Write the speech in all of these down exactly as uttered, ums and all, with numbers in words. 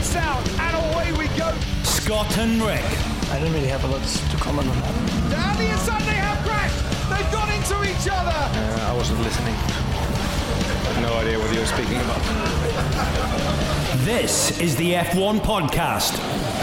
lights out, and away we go. Scott and Rick. I don't really have a lot to comment on that. Down the inside, they have crashed. They've gone into each other. Uh, I wasn't listening. I have no idea what you were speaking about. This is the F one podcast.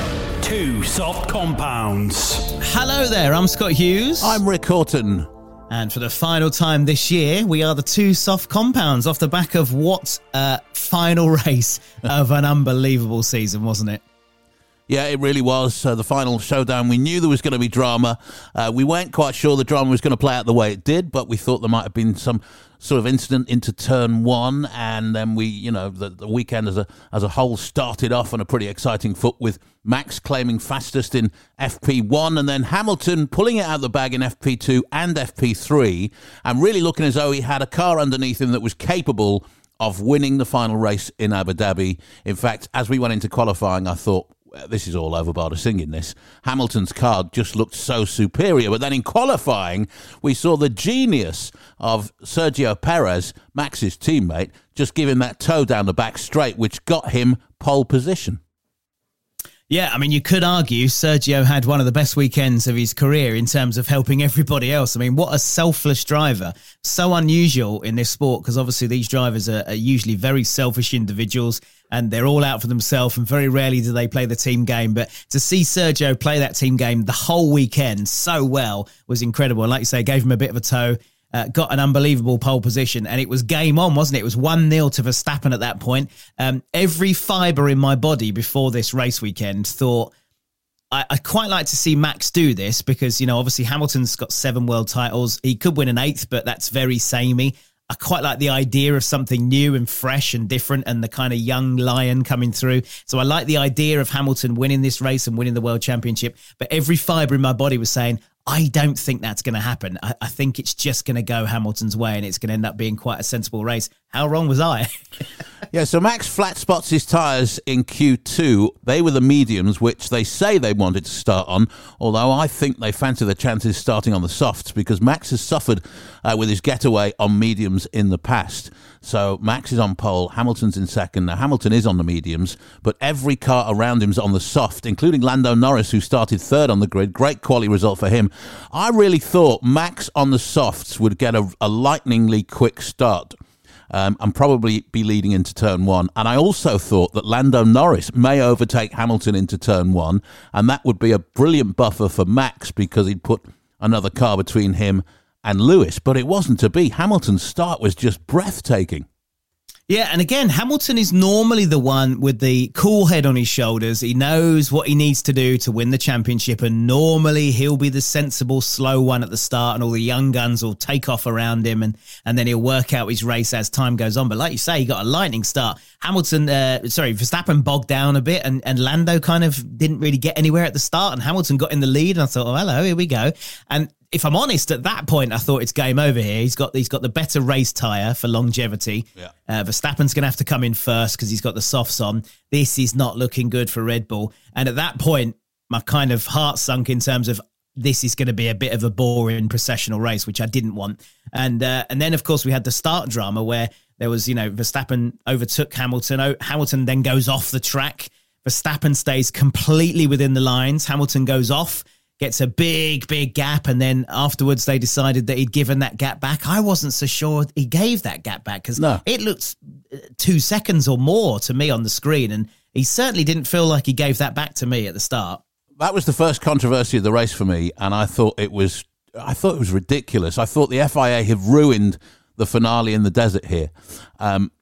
Two soft compounds. Hello there, I'm Scott Hughes. I'm Rick Horton. And for the final time this year, we are the two soft compounds off the back of what a final race of an unbelievable season, wasn't it? Yeah, it really was. Uh, the final showdown, we knew there was going to be drama. Uh, we weren't quite sure the drama was going to play out the way it did, but we thought there might have been some sort of incident into turn one, and then we, you know, the, the weekend as a as a whole started off on a pretty exciting foot with Max claiming fastest in F P one, and then Hamilton pulling it out of the bag in F P two and F P three, and really looking as though he had a car underneath him that was capable of winning the final race in Abu Dhabi. In fact, as we went into qualifying, I thought, this is all over Barter singing this. Hamilton's car just looked so superior. But then in qualifying, we saw the genius of Sergio Perez, Max's teammate, just giving that toe down the back straight, which got him pole position. Yeah, I mean, you could argue Sergio had one of the best weekends of his career in terms of helping everybody else. I mean, what a selfless driver. So unusual in this sport, because obviously these drivers are, are usually very selfish individuals and they're all out for themselves, and very rarely do they play the team game. But to see Sergio play that team game the whole weekend so well was incredible. And like you say, gave him a bit of a toe. Uh, got an unbelievable pole position, and it was game on, wasn't it? It was one nil to Verstappen at that point. Um, every fibre in my body before this race weekend thought, I, I'd quite like to see Max do this because, you know, obviously Hamilton's got seven world titles. He could win an eighth, but that's very samey. I quite like the idea of something new and fresh and different and the kind of young lion coming through. So I like the idea of Hamilton winning this race and winning the world championship. But every fibre in my body was saying, I don't think that's going to happen. I, I think it's just going to go Hamilton's way and it's going to end up being quite a sensible race. How wrong was I? Yeah, so Max flat spots his tyres in Q two. They were the mediums, which they say they wanted to start on, although I think they fancy the chances starting on the softs because Max has suffered uh, with his getaway on mediums in the past. So Max is on pole, Hamilton's in second. Now, Hamilton is on the mediums, but every car around him's on the soft, including Lando Norris, who started third on the grid. Great quality result for him. I really thought Max on the softs would get a, a lightningly quick start. Um, and probably be leading into turn one. And I also thought that Lando Norris may overtake Hamilton into turn one, and that would be a brilliant buffer for Max because he'd put another car between him and Lewis. But it wasn't to be. Hamilton's start was just breathtaking. Yeah, and again, Hamilton is normally the one with the cool head on his shoulders. He knows what he needs to do to win the championship, and normally he'll be the sensible, slow one at the start, and all the young guns will take off around him, and, and then he'll work out his race as time goes on. But like you say, he got a lightning start. Hamilton, uh, sorry, Verstappen bogged down a bit, and, and Lando kind of didn't really get anywhere at the start, and Hamilton got in the lead, and I thought, oh, hello, here we go. And if I'm honest, at that point, I thought it's game over here. He's got he's got the better race tyre for longevity. Yeah. Uh, Verstappen's going to have to come in first because he's got the softs on. This is not looking good for Red Bull. And at that point, my kind of heart sunk in terms of this is going to be a bit of a boring processional race, which I didn't want. And uh, and then, of course, we had the start drama where there was, you know, Verstappen overtook Hamilton. Hamilton then goes off the track. Verstappen stays completely within the lines. Hamilton goes off, gets a big, big gap, and then afterwards they decided that he'd given that gap back. I wasn't so sure he gave that gap back because no. It looked two seconds or more to me on the screen, and he certainly didn't feel like he gave that back to me at the start. That was the first controversy of the race for me, and I thought it was I thought it was ridiculous. I thought the F I A had ruined the finale in the desert here. Um,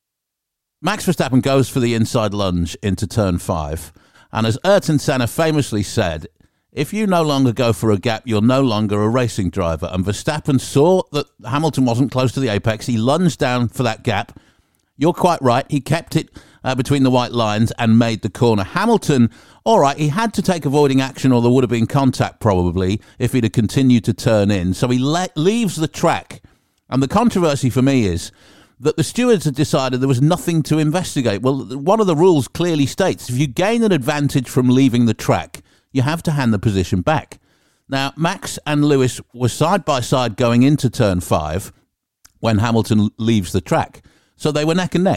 Max Verstappen goes for the inside lunge into turn five, and as Ayrton Senna famously said, if you no longer go for a gap, you're no longer a racing driver. And Verstappen saw that Hamilton wasn't close to the apex. He lunged down for that gap. You're quite right. He kept it uh, between the white lines and made the corner. Hamilton, all right, he had to take avoiding action or there would have been contact probably if he'd have continued to turn in. So he le- leaves the track. And the controversy for me is that the stewards had decided there was nothing to investigate. Well, one of the rules clearly states if you gain an advantage from leaving the track, you have to hand the position back. Now, Max and Lewis were side by side going into turn five when Hamilton leaves the track. So they were neck and neck.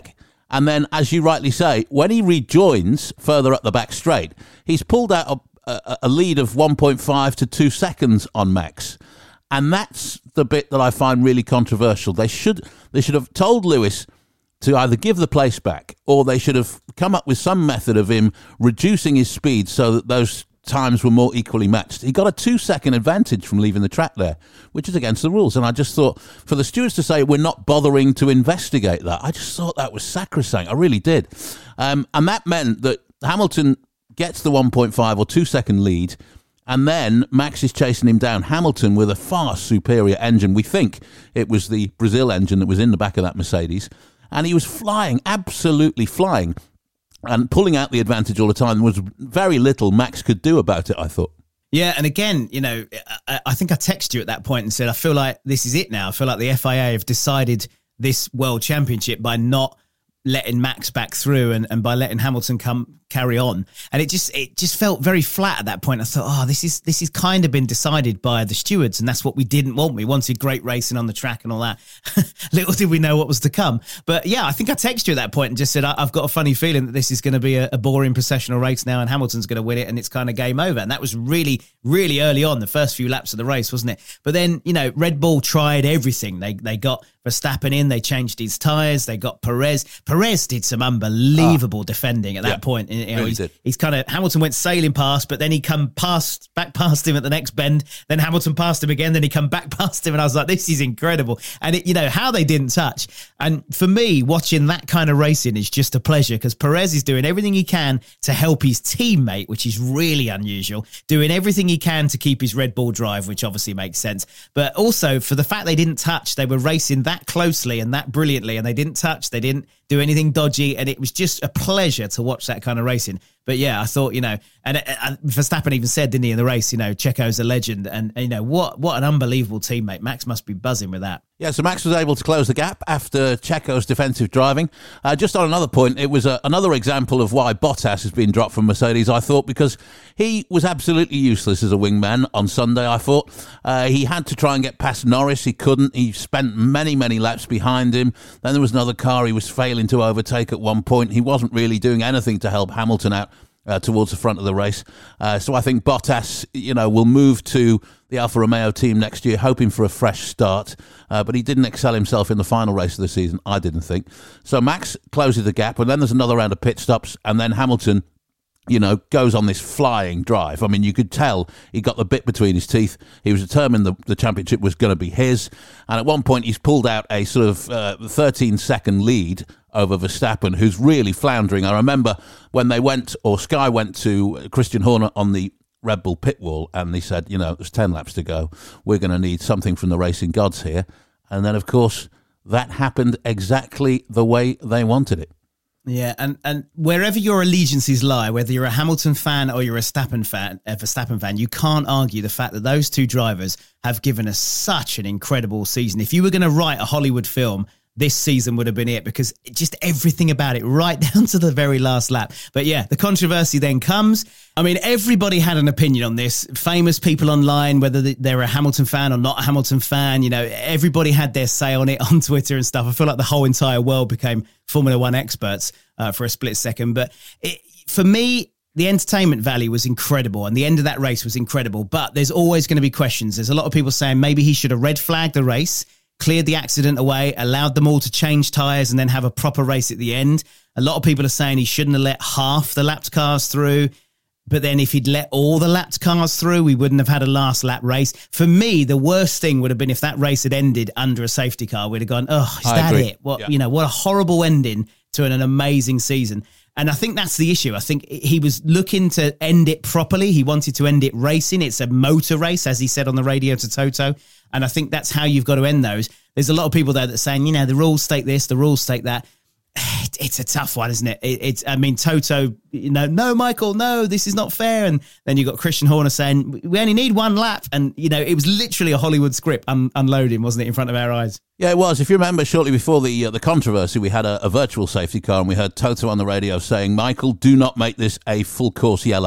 And then, as you rightly say, when he rejoins further up the back straight, he's pulled out a, a, a lead of one point five to two seconds on Max. And that's the bit that I find really controversial. They should they should have told Lewis to either give the place back, or they should have come up with some method of him reducing his speed so that those times were more equally matched. He got a two-second advantage from leaving the track there, which is against the rules. And I just thought, for the stewards to say we're not bothering to investigate that, I just thought that was sacrosanct. I really did. Um, and that meant that Hamilton gets the one point five or two-second lead, and then Max is chasing him down. Hamilton with a far superior engine. We think it was the Brazil engine that was in the back of that Mercedes. And he was flying, absolutely flying, and pulling out the advantage all the time. There was very little Max could do about it, I thought. Yeah, and again, you know, I, I think I texted you at that point and said, I feel like this is it now. I feel like the F I A have decided this World Championship by not letting Max back through and, and by letting Hamilton come carry on. And it just it just felt very flat at that point. I thought, oh, this is this is kind of been decided by the stewards, and that's what we didn't want. We wanted great racing on the track and all that. Little did we know what was to come. But yeah, I think I texted you at that point and just said, I, I've got a funny feeling that this is going to be a, a boring processional race now, and Hamilton's going to win it, and it's kind of game over. And that was really, really early on, the first few laps of the race, wasn't it? But then, you know, Red Bull tried everything. They they got Verstappen in, they changed his tyres, they got Perez. Perez did some unbelievable oh. defending at that yeah. point. You know, really he's, did. he's kind of, Hamilton went sailing past, but then he come past, back past him at the next bend. Then Hamilton passed him again, then he come back past him, and I was like, this is incredible. And it, you know, how they didn't touch. And for me, watching that kind of racing is just a pleasure, because Perez is doing everything he can to help his teammate, which is really unusual, doing everything he can to keep his Red Bull drive, which obviously makes sense. But also for the fact they didn't touch, they were racing that closely and that brilliantly, and they didn't touch, they didn't do anything dodgy, and it was just a pleasure to watch that kind of racing. But yeah, I thought, you know, and, and Verstappen even said, didn't he, in the race, you know, Checo's a legend, and, and you know, what what an unbelievable teammate. Max must be buzzing with that. Yeah, so Max was able to close the gap after Checo's defensive driving. Uh, just on another point, it was a, another example of why Bottas has been dropped from Mercedes, I thought, because he was absolutely useless as a wingman on Sunday, I thought. Uh, he had to try and get past Norris. He couldn't. He spent many, many laps behind him. Then there was another car he was failing to overtake at one point. He wasn't really doing anything to help Hamilton out Uh, towards the front of the race. Uh, so I think Bottas, you know, will move to the Alfa Romeo team next year, hoping for a fresh start. Uh, but he didn't excel himself in the final race of the season, I didn't think. So Max closes the gap, and then there's another round of pit stops, and then Hamilton, you know, goes on this flying drive. I mean, you could tell he got the bit between his teeth. He was determined the, the championship was going to be his. And at one point, he's pulled out a sort of uh, thirteen-second lead over Verstappen, who's really floundering. I remember when they went, or Sky went to Christian Horner on the Red Bull pit wall, and he said, you know, there's ten laps to go. We're going to need something from the racing gods here. And then, of course, that happened exactly the way they wanted it. Yeah, and, and wherever your allegiances lie, whether you're a Hamilton fan or you're a Verstappen fan, a Verstappen fan, you can't argue the fact that those two drivers have given us such an incredible season. If you were going to write a Hollywood film, this season would have been it, because just everything about it, right down to the very last lap. But yeah, the controversy then comes. I mean, everybody had an opinion on this. Famous people online, whether they're a Hamilton fan or not a Hamilton fan, you know, everybody had their say on it on Twitter and stuff. I feel like the whole entire world became Formula One experts uh, for a split second. But it, for me, the entertainment value was incredible, and the end of that race was incredible. But there's always going to be questions. There's a lot of people saying maybe he should have red flagged the race, cleared the accident away, allowed them all to change tyres and then have a proper race at the end. A lot of people are saying he shouldn't have let half the lapped cars through, but then if he'd let all the lapped cars through, we wouldn't have had a last lap race. For me, the worst thing would have been if that race had ended under a safety car. We'd have gone, oh, is I that agree. it? What, yeah. you know, what a horrible ending to an, an amazing season. And I think that's the issue. I think he was looking to end it properly. He wanted to end it racing. It's a motor race, as he said on the radio to Toto. And I think that's how you've got to end those. There's a lot of people there that are saying, you know, the rules state this, the rules state that. It's a tough one, isn't it? It's, I mean, Toto, you know, no, Michael, no, this is not fair. And then you've got Christian Horner saying, we only need one lap. And, you know, it was literally a Hollywood script un- unloading, wasn't it, in front of our eyes? Yeah, it was. If you remember, shortly before the uh, the controversy, we had a, a virtual safety car, and we heard Toto on the radio saying, Michael, do not make this a full course yellow.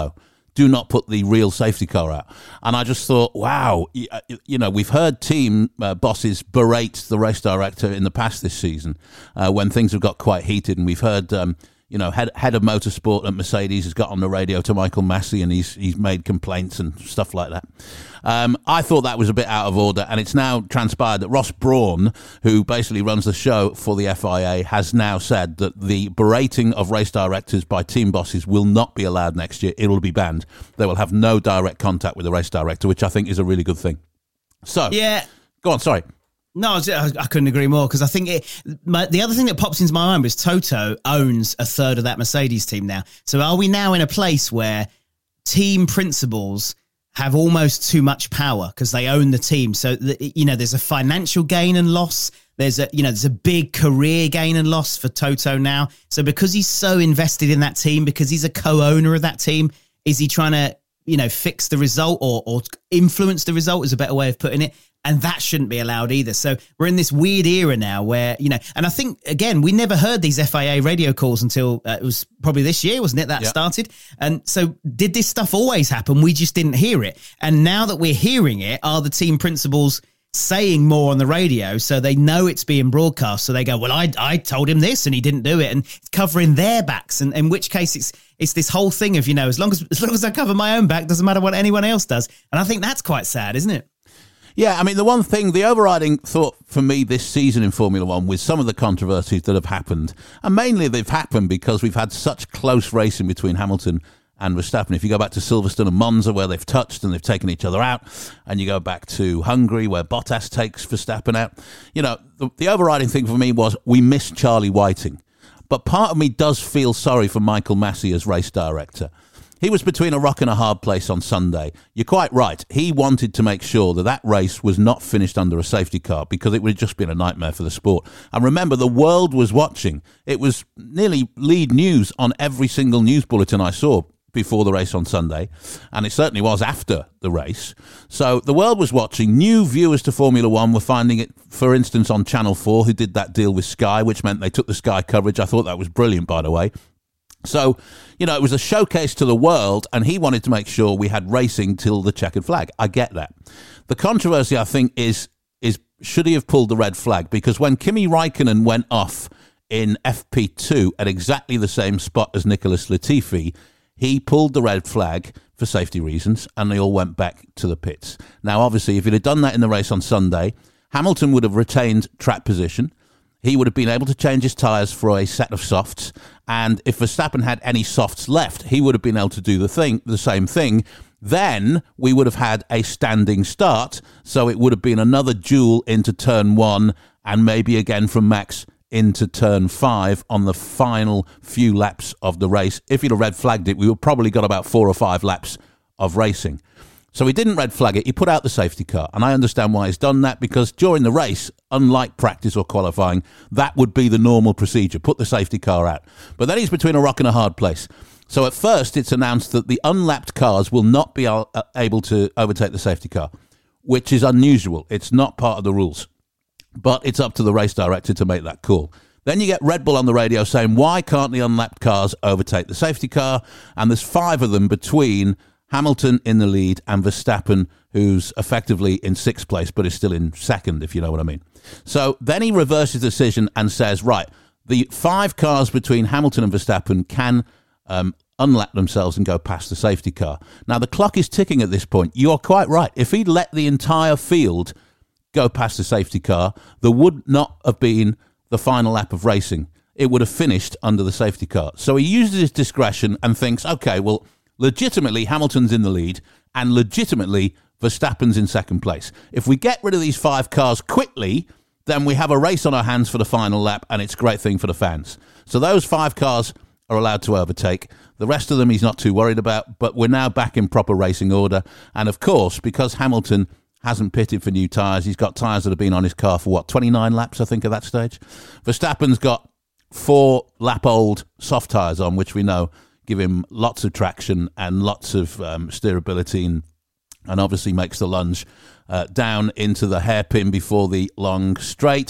do not put the real safety car out. And I just thought, wow, you know, we've heard team uh, bosses berate the race director in the past this season uh, when things have got quite heated. And we've heard, um, you know, head, head of motorsport at Mercedes has got on the radio to Michael Massey and he's he's made complaints and stuff like that. Um, I thought that was a bit out of order, and it's now transpired that Ross Brawn, who basically runs the show for the F I A, has now said that the berating of race directors by team bosses will not be allowed next year. It will be banned. They will have no direct contact with the race director, which I think is a really good thing. So, yeah. Go on, sorry. No, I, I couldn't agree more, because I think it, my, the other thing that pops into my mind was Toto owns a third of that Mercedes team now. So are we now in a place where team principals have almost too much power because they own the team? So, the, you know, there's a financial gain and loss. There's a, you know, there's a big career gain and loss for Toto now. So because he's so invested in that team, because he's a co-owner of that team, is he trying to, you know, fix the result or, or influence the result is a better way of putting it. And that shouldn't be allowed either. So we're in this weird era now where, you know, and I think, again, we never heard these F I A radio calls until uh, it was probably this year, wasn't it, that yep. started? And so did this stuff always happen? We just didn't hear it. And now that we're hearing it, are the team principals saying more on the radio so they know it's being broadcast? So they go, well, I I told him this and he didn't do it, and it's covering their backs. And in which case it's it's this whole thing of, you know, as long as as long as I cover my own back, doesn't matter what anyone else does. And I think that's quite sad, isn't it? Yeah, I mean, the one thing, the overriding thought for me this season in Formula One with some of the controversies that have happened, and mainly they've happened because we've had such close racing between Hamilton and Verstappen. If you go back to Silverstone and Monza, where they've touched and they've taken each other out, and you go back to Hungary, where Bottas takes Verstappen out, you know, the, the overriding thing for me was we missed Charlie Whiting. But part of me does feel sorry for Michael Massey as race director. He was between a rock and a hard place on Sunday. You're quite right. He wanted to make sure that that race was not finished under a safety car, because it would have just been a nightmare for the sport. And remember, the world was watching. It was nearly lead news on every single news bulletin I saw before the race on Sunday, and it certainly was after the race. So the world was watching. New viewers to Formula One were finding it, for instance, on Channel four, who did that deal with Sky, which meant they took the Sky coverage. I thought that was brilliant, by the way. So, you know, it was a showcase to the world, and he wanted to make sure we had racing till the checkered flag. I get that. The controversy, I think, is is should he have pulled the red flag? Because when Kimi Raikkonen went off in F P two at exactly the same spot as Nicholas Latifi, he pulled the red flag for safety reasons, and they all went back to the pits. Now, obviously, if he'd have done that in the race on Sunday, Hamilton would have retained track position. He would have been able to change his tyres for a set of softs, and if Verstappen had any softs left, he would have been able to do the thing, the same thing. Then we would have had a standing start, so it would have been another duel into turn one, and maybe again from Max into turn five on the final few laps of the race. If he'd have red flagged it, we would probably got about four or five laps of racing. So he didn't red flag it. He put out the safety car. And I understand why he's done that, because during the race, unlike practice or qualifying, that would be the normal procedure. Put the safety car out. But then he's between a rock and a hard place. So at first, it's announced that the unlapped cars will not be able to overtake the safety car, which is unusual. It's not part of the rules. But it's up to the race director to make that call. Then you get Red Bull on the radio saying, why can't the unlapped cars overtake the safety car? And there's five of them between Hamilton in the lead and Verstappen, who's effectively in sixth place but is still in second, if you know what I mean. So then he reverses the decision and says, right, the five cars between Hamilton and Verstappen can um, unlap themselves and go past the safety car. Now, the clock is ticking at this point. You're quite right. If he'd let the entire field go past the safety car, there would not have been the final lap of racing. It would have finished under the safety car. So he uses his discretion and thinks, okay, well, legitimately, Hamilton's in the lead, and legitimately, Verstappen's in second place. If we get rid of these five cars quickly, then we have a race on our hands for the final lap, and it's a great thing for the fans. So those five cars are allowed to overtake. The rest of them he's not too worried about, but we're now back in proper racing order. And of course, because Hamilton hasn't pitted for new tyres, he's got tyres that have been on his car for, what, twenty-nine laps, I think, at that stage? Verstappen's got four lap-old soft tyres on, which we know give him lots of traction and lots of um, steerability, and, and obviously makes the lunge uh, down into the hairpin before the long straight.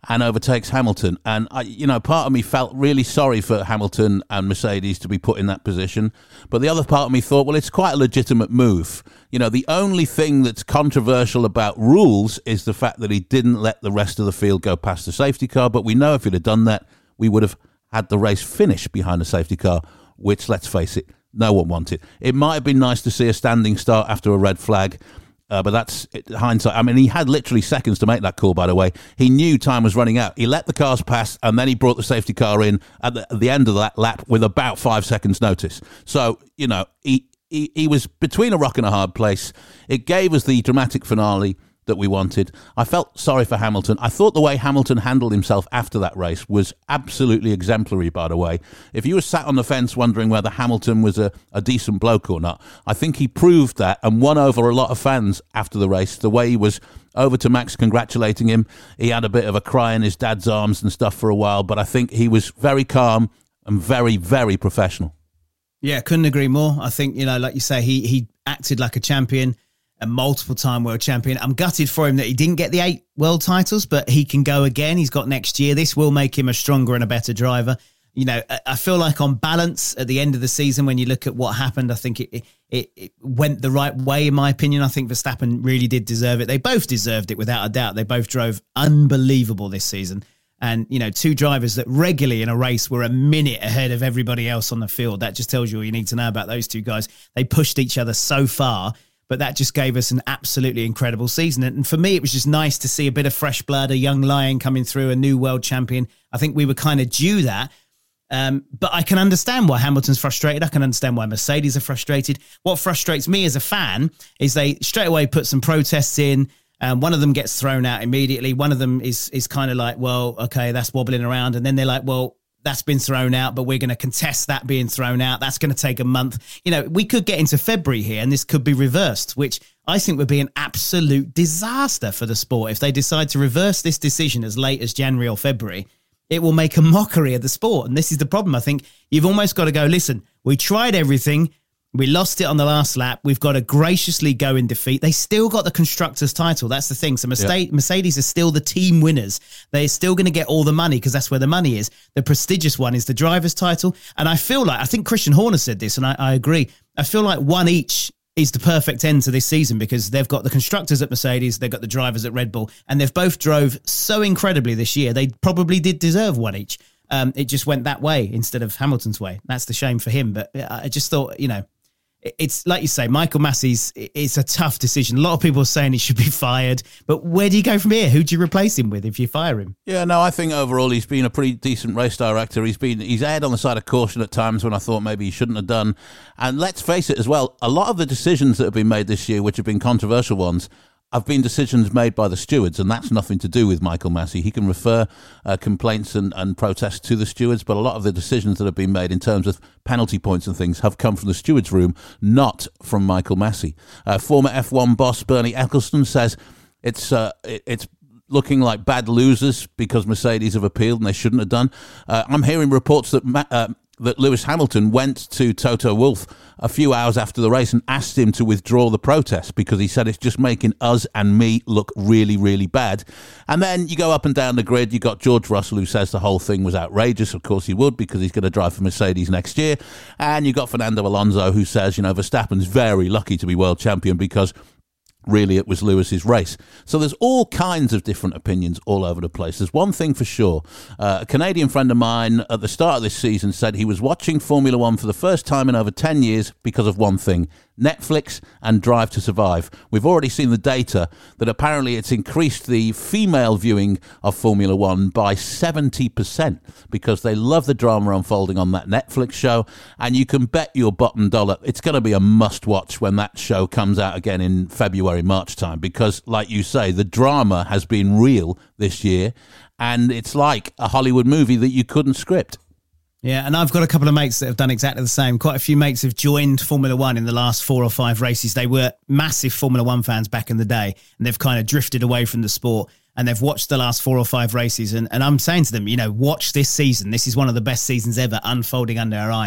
and overtakes Hamilton. And, I, you know, part of me felt really sorry for Hamilton and Mercedes to be put in that position. But the other part of me thought, well, it's quite a legitimate move. You know, the only thing that's controversial about rules is the fact that he didn't let the rest of the field go past the safety car. But we know if he'd have done that, we would have had the race finish behind the safety car, which, let's face it, no one wanted. It might have been nice to see a standing start after a red flag. Uh, but that's hindsight. I mean, he had literally seconds to make that call, by the way. He knew time was running out. He let the cars pass, and then he brought the safety car in at the, at the end of that lap with about five seconds' notice. So, you know, he, he, he was between a rock and a hard place. It gave us the dramatic finale that we wanted. I felt sorry for Hamilton. I thought the way Hamilton handled himself after that race was absolutely exemplary, by the way. If you were sat on the fence wondering whether Hamilton was a, a decent bloke or not, I think he proved that and won over a lot of fans after the race. The way he was over to Max congratulating him, he had a bit of a cry in his dad's arms and stuff for a while, but I think he was very calm and very, very professional. Yeah, couldn't agree more. I think, you know, like you say, he he acted like a champion, a multiple-time world champion. I'm gutted for him that he didn't get the eight world titles, but he can go again. He's got next year. This will make him a stronger and a better driver. You know, I feel like on balance at the end of the season, when you look at what happened, I think it, it, it went the right way, in my opinion. I think Verstappen really did deserve it. They both deserved it, without a doubt. They both drove unbelievable this season. And, you know, two drivers that regularly in a race were a minute ahead of everybody else on the field. That just tells you all you need to know about those two guys. They pushed each other so far, but that just gave us an absolutely incredible season. And for me, it was just nice to see a bit of fresh blood, a young lion coming through, a new world champion. I think we were kind of due that. Um, but I can understand why Hamilton's frustrated. I can understand why Mercedes are frustrated. What frustrates me as a fan is they straight away put some protests in. Um, one of them gets thrown out immediately. One of them is is kind of like, well, okay, that's wobbling around. And then they're like, well, that's been thrown out, but we're going to contest that being thrown out. That's going to take a month. You know, we could get into February here and this could be reversed, which I think would be an absolute disaster for the sport. If they decide to reverse this decision as late as January or February, it will make a mockery of the sport. And this is the problem. I think you've almost got to go, listen, we tried everything. We lost it on the last lap. We've got to graciously go in defeat. They still got the Constructors' title. That's the thing. So Mercedes, yeah. Mercedes are still the team winners. They're still going to get all the money because that's where the money is. The prestigious one is the driver's title. And I feel like, I think Christian Horner said this, and I, I agree. I feel like one each is the perfect end to this season because they've got the constructors at Mercedes, they've got the drivers at Red Bull, and they've both drove so incredibly this year. They probably did deserve one each. Um, it just went that way instead of Hamilton's way. That's the shame for him. But I just thought, you know, it's like you say, Michael Massey's, it's a tough decision. A lot of people are saying he should be fired, but where do you go from here? Who do you replace him with if you fire him? Yeah, no, I think overall he's been a pretty decent race director. He's been he's erred on the side of caution at times when I thought maybe he shouldn't have done. And let's face it as well, a lot of the decisions that have been made this year, which have been controversial ones, have been decisions made by the stewards, and that's nothing to do with Michael Massey. He can refer uh, complaints and, and protests to the stewards, but a lot of the decisions that have been made in terms of penalty points and things have come from the stewards' room, not from Michael Massey. Uh, former F one boss Bernie Ecclestone says it's uh, it, it's looking like bad losers because Mercedes have appealed and they shouldn't have done. Uh, I'm hearing reports that Ma- uh, that Lewis Hamilton went to Toto Wolff a few hours after the race and asked him to withdraw the protest because he said it's just making us and me look really, really bad. And then you go up and down the grid, you got George Russell who says the whole thing was outrageous. Of course he would because he's going to drive for Mercedes next year. And you got Fernando Alonso who says, you know, Verstappen's very lucky to be world champion because really it was Lewis's race. So there's all kinds of different opinions all over the place. There's one thing for sure. Uh, a Canadian friend of mine at the start of this season said he was watching Formula One for the first time in over ten years because of one thing: Netflix and Drive to Survive. We've already seen the data that apparently it's increased the female viewing of Formula One by seventy percent because they love the drama unfolding on that Netflix show, and you can bet your bottom dollar it's going to be a must-watch when that show comes out again in February, March time, because, like you say, the drama has been real this year, and it's like a Hollywood movie that you couldn't script. Yeah, and I've got a couple of mates that have done exactly the same. Quite a few mates have joined Formula One in the last four or five races. They were massive Formula One fans back in the day, and they've kind of drifted away from the sport, and they've watched the last four or five races. And, and I'm saying to them, you know, watch this season. This is one of the best seasons ever unfolding under our eyes.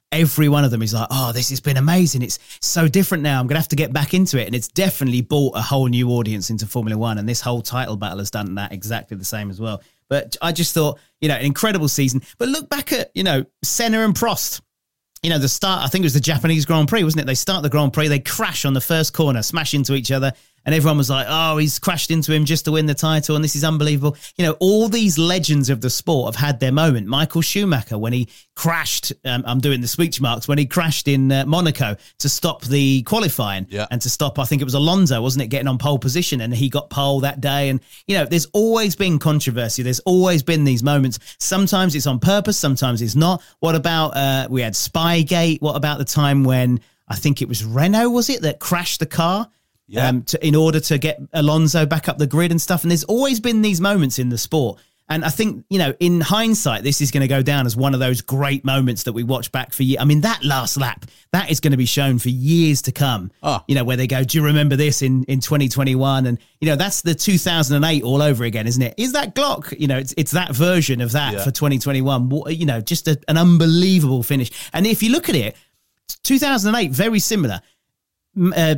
every one of them is like, oh, this has been amazing. It's so different now. I'm going to have to get back into it. And it's definitely brought a whole new audience into Formula One. And this whole title battle has done that exactly the same as well. But I just thought, you know, an incredible season. But look back at, you know, Senna and Prost. You know, the start, I think it was the Japanese Grand Prix, wasn't it? They start the Grand Prix, they crash on the first corner, smash into each other. And everyone was like, oh, he's crashed into him just to win the title. And this is unbelievable. You know, all these legends of the sport have had their moment. Michael Schumacher, when he crashed, um, I'm doing the speech marks, when he crashed in uh, Monaco to stop the qualifying yeah. and to stop, I think it was Alonso, wasn't it, getting on pole position, and he got pole that day. And, you know, there's always been controversy. There's always been these moments. Sometimes it's on purpose. Sometimes it's not. What about, uh, we had Spygate. What about the time when I think it was Renault, was it, that crashed the car? Yeah. Um, to, in order to get Alonso back up the grid and stuff. And there's always been these moments in the sport. And I think, you know, in hindsight, this is going to go down as one of those great moments that we watch back for years. I mean, that last lap, that is going to be shown for years to come. Oh. You know, where they go, do you remember this in, in twenty twenty-one? And, you know, that's the two thousand eight all over again, isn't it? Is that Glock? You know, it's it's that version of that yeah. for twenty twenty-one. You know, just a, an unbelievable finish. And if you look at it, two thousand eight, very similar. Uh,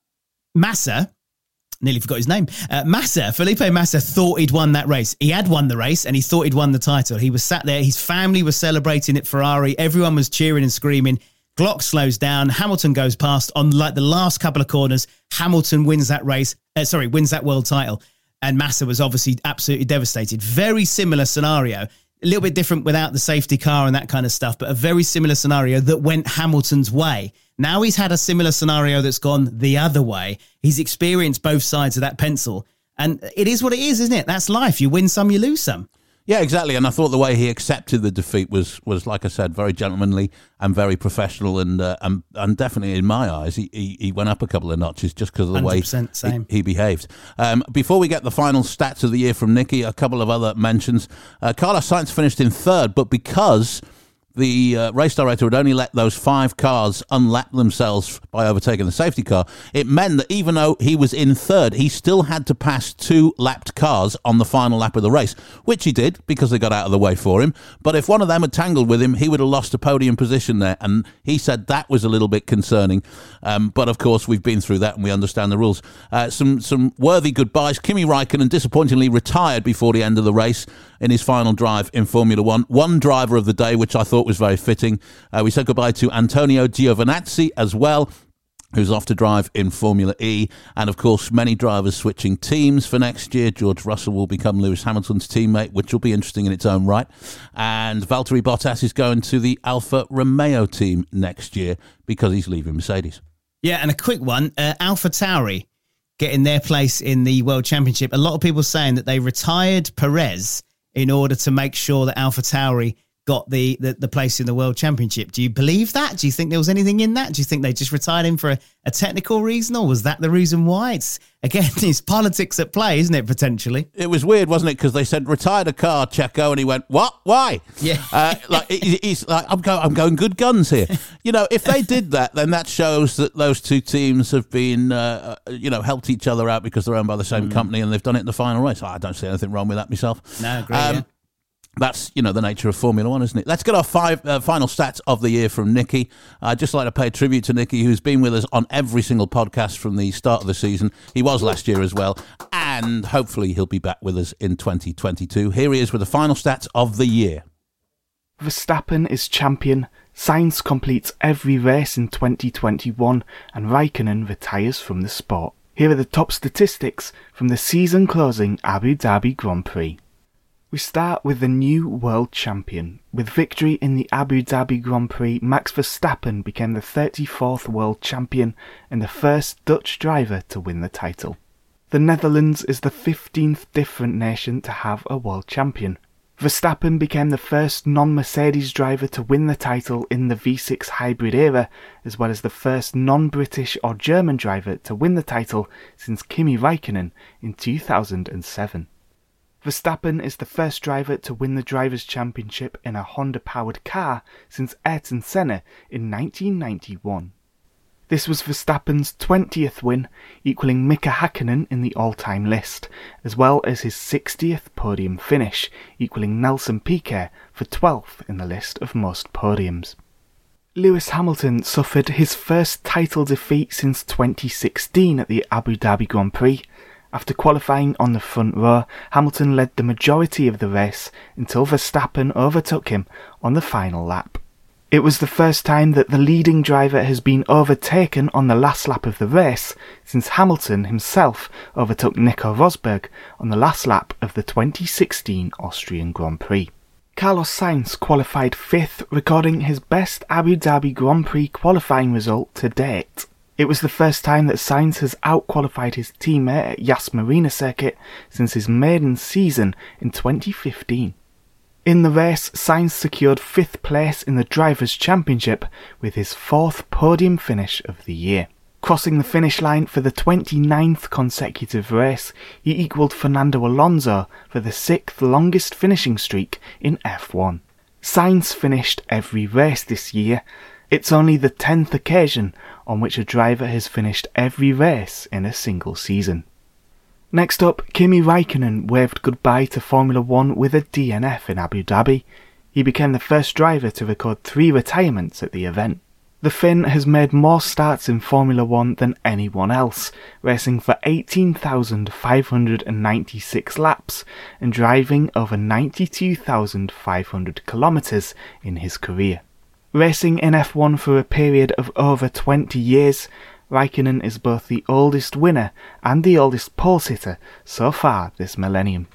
Massa, nearly forgot his name. Uh, Massa, Felipe Massa thought he'd won that race. He had won the race and he thought he'd won the title. He was sat there. His family was celebrating at Ferrari. Everyone was cheering and screaming. Glock slows down. Hamilton goes past on like the last couple of corners. Hamilton wins that race. Uh, sorry, wins that world title. And Massa was obviously absolutely devastated. Very similar scenario. A little bit different without the safety car and that kind of stuff, but a very similar scenario that went Hamilton's way. Now he's had a similar scenario that's gone the other way. He's experienced both sides of that pencil. And it is what it is, isn't it? That's life. You win some, you lose some. Yeah, exactly. And I thought the way he accepted the defeat was, was like I said, very gentlemanly and very professional. And uh, and, and definitely in my eyes, he, he, he went up a couple of notches just because of the way same. He, he behaved. Um, before we get the final stats of the year from Nicky, a couple of other mentions. Uh, Carlos Sainz finished in third, but because the uh, race director had only let those five cars unlap themselves by overtaking the safety car, it meant that even though he was in third, he still had to pass two lapped cars on the final lap of the race, which he did because they got out of the way for him. But if one of them had tangled with him, he would have lost a podium position there. And he said that was a little bit concerning. Um, but of course, we've been through that and we understand the rules. Uh, some, some worthy goodbyes. Kimi Räikkönen disappointingly retired before the end of the race in his final drive in Formula One. One driver of the day, which I thought was very fitting. Uh, we said goodbye to Antonio Giovinazzi as well, who's off to drive in Formula E. And of course, many drivers switching teams for next year. George Russell will become Lewis Hamilton's teammate, which will be interesting in its own right. And Valtteri Bottas is going to the Alfa Romeo team next year because he's leaving Mercedes. Yeah, and a quick one, uh, AlphaTauri getting their place in the World Championship. A lot of people saying that they retired Perez in order to make sure that AlphaTauri got the, the, the place in the World Championship. Do you believe that? Do you think there was anything in that? Do you think they just retired him for a, a technical reason, or was that the reason why? It's, again, it's politics at play, isn't it, potentially? It was weird, wasn't it? Because they said, retired a car, Checo, and he went, what? Why? Yeah. Uh, like he, He's like, I'm, go- I'm going good guns here. You know, if they did that, then that shows that those two teams have been, uh, you know, helped each other out because they're owned by the same mm. company and they've done it in the final race. I don't see anything wrong with that myself. No, great, um, yeah. That's, you know, the nature of Formula One, isn't it? Let's get our five uh, final stats of the year from Nicky. I'd just like to pay tribute to Nicky, who's been with us on every single podcast from the start of the season. He was last year as well, and hopefully he'll be back with us in twenty twenty-two. Here he is with the final stats of the year. Verstappen is champion, Sainz completes every race in twenty twenty-one, and Räikkönen retires from the sport. Here are the top statistics from the season-closing Abu Dhabi Grand Prix. We start with the new world champion. With victory in the Abu Dhabi Grand Prix, Max Verstappen became the thirty-fourth world champion and the first Dutch driver to win the title. The Netherlands is the fifteenth different nation to have a world champion. Verstappen became the first non-Mercedes driver to win the title in the V six hybrid era, as well as the first non-British or German driver to win the title since Kimi Räikkönen in two thousand seven. Verstappen is the first driver to win the Drivers' Championship in a Honda-powered car since Ayrton Senna in nineteen ninety-one. This was Verstappen's twentieth win, equalling Mika Häkkinen in the all-time list, as well as his sixtieth podium finish, equalling Nelson Piquet for twelfth in the list of most podiums. Lewis Hamilton suffered his first title defeat since twenty sixteen at the Abu Dhabi Grand Prix. After qualifying on the front row, Hamilton led the majority of the race until Verstappen overtook him on the final lap. It was the first time that the leading driver has been overtaken on the last lap of the race since Hamilton himself overtook Nico Rosberg on the last lap of the twenty sixteen Austrian Grand Prix. Carlos Sainz qualified fifth, recording his best Abu Dhabi Grand Prix qualifying result to date. It was the first time that Sainz has out-qualified his teammate at Yas Marina circuit since his maiden season in twenty fifteen. In the race, Sainz secured fifth place in the Drivers' Championship with his fourth podium finish of the year. Crossing the finish line for the twenty-ninth consecutive race, he equalled Fernando Alonso for the sixth longest finishing streak in F one. Sainz finished every race this year. It's only the tenth occasion on which a driver has finished every race in a single season. Next up, Kimi Raikkonen waved goodbye to Formula One with a D N F in Abu Dhabi. He became the first driver to record three retirements at the event. The Finn has made more starts in Formula One than anyone else, racing for eighteen thousand five hundred ninety-six laps and driving over ninety-two thousand five hundred kilometres in his career. Racing in F one for a period of over twenty years, Raikkonen is both the oldest winner and the oldest pole sitter so far this millennium.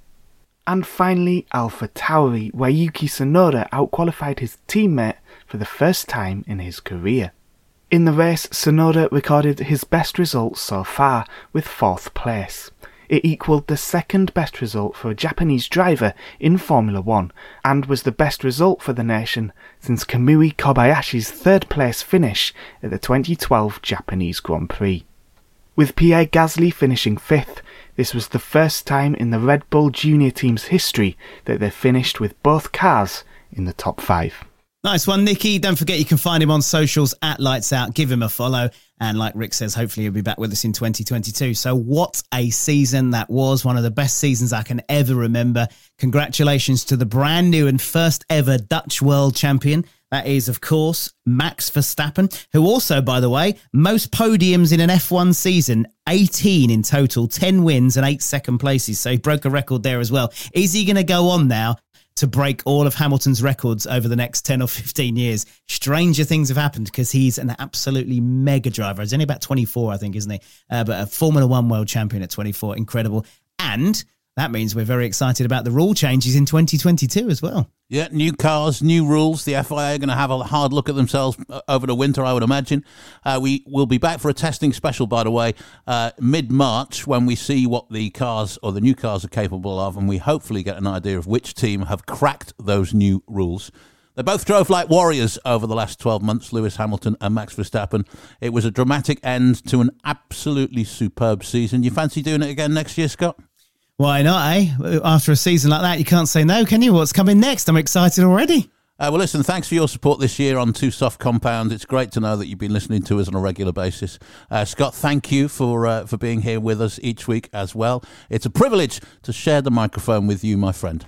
And finally, AlphaTauri, where Yuki Tsunoda outqualified his teammate for the first time in his career. In the race, Tsunoda recorded his best result so far with fourth place. It equalled the second best result for a Japanese driver in Formula One and was the best result for the nation since Kamui Kobayashi's third place finish at the twenty twelve Japanese Grand Prix. With Pierre Gasly finishing fifth, this was the first time in the Red Bull Junior team's history that they finished with both cars in the top five. Nice one, Nicky. Don't forget you can find him on socials at Lights Out. Give him a follow. And like Rick says, hopefully he'll be back with us in twenty twenty-two. So what a season that was. One of the best seasons I can ever remember. Congratulations to the brand new and first ever Dutch world champion. That is, of course, Max Verstappen, who also, by the way, most podiums in an F one season, eighteen in total, ten wins and eight second places. So he broke a record there as well. Is he going to go on now to break all of Hamilton's records over the next ten or fifteen years? Stranger things have happened because he's an absolutely mega driver. He's only about twenty-four, I think, isn't he? Uh, but a Formula One world champion at twenty-four. Incredible. And that means we're very excited about the rule changes in twenty twenty-two as well. Yeah, new cars, new rules. The F I A are going to have a hard look at themselves over the winter, I would imagine. Uh, we will be back for a testing special, by the way, uh, mid-March, when we see what the cars or the new cars are capable of, and we hopefully get an idea of which team have cracked those new rules. They both drove like warriors over the last twelve months, Lewis Hamilton and Max Verstappen. It was a dramatic end to an absolutely superb season. You fancy doing it again next year, Scott? Why not, eh? After a season like that, you can't say no, can you? What's coming next? I'm excited already. Uh, well, listen, thanks for your support this year on Two Soft Compound. It's great to know that you've been listening to us on a regular basis. Uh, Scott, thank you for uh, for being here with us each week as well. It's a privilege to share the microphone with you, my friend.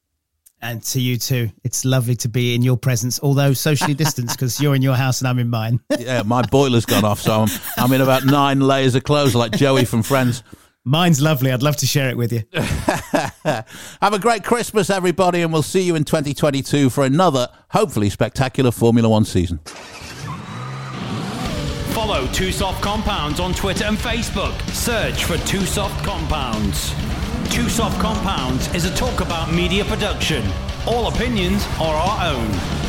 And to you too. It's lovely to be in your presence, although socially distanced because you're in your house and I'm in mine. Yeah, my boiler's gone off, so I'm, I'm in about nine layers of clothes like Joey from Friends. Mine's lovely. I'd love to share it with you. Have a great Christmas, everybody, and we'll see you in twenty twenty-two for another, hopefully spectacular Formula One season. Follow Two Soft Compounds on Twitter and Facebook. Search for Two Soft Compounds. Two Soft Compounds is a talk about media production. All opinions are our own.